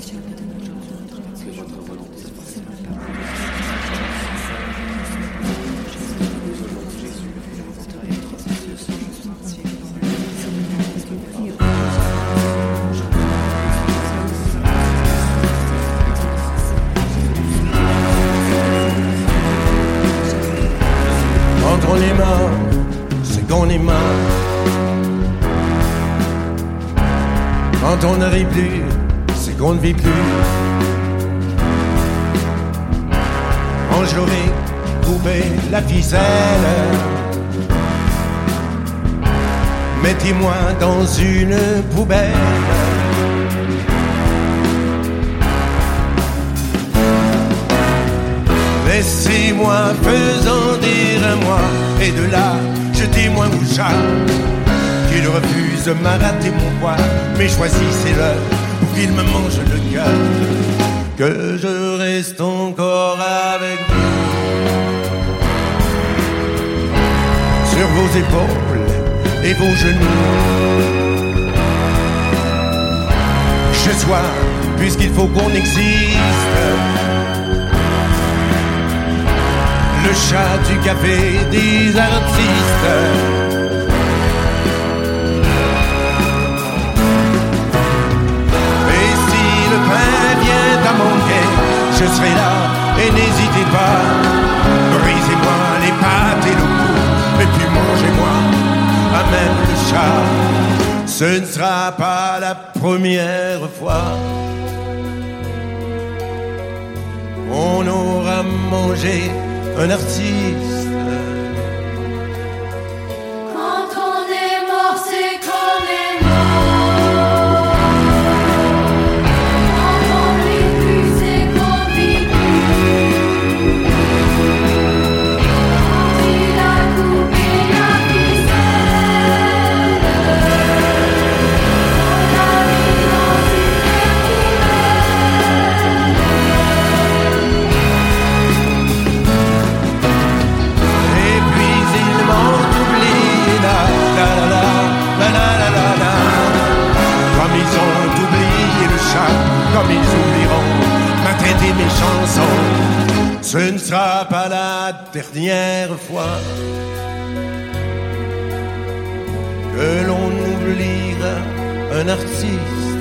Quand on est mort, c'est qu'on est mort. Quand on ne rit plus, c'est qu'on ne vit plus. Quand j'aurai coupé la ficelle, mettez-moi dans une poubelle. Laissez-moi faisandir un mois, et de là, jetez-moi au chat. Qu'il refuse m'a raté mon poids, mais choisissez-le pour qu'il me mange le cœur. Que je reste encore avec vous, sur vos épaules et vos genoux. Ce soir, puisqu'il faut qu'on existe, le chat du café des artistes. Et si le pain vient à manquer, je serai là et n'hésitez pas. Brisez-moi les pattes et le cou, et puis mangez-moi à même le chat. Ce ne sera pas la première fois. On aura mangé un artiste. Quand on est mort, c'est qu'on est mort. Quand on vit plus, c'est qu'on vit plus. Quand il a coupé la ficelle, on l'a mis dans une poubelle. Comme ils ont oublié le chat, comme ils oublieront ma tête et mes chansons. Ce ne sera pas la dernière fois que l'on oubliera un artiste.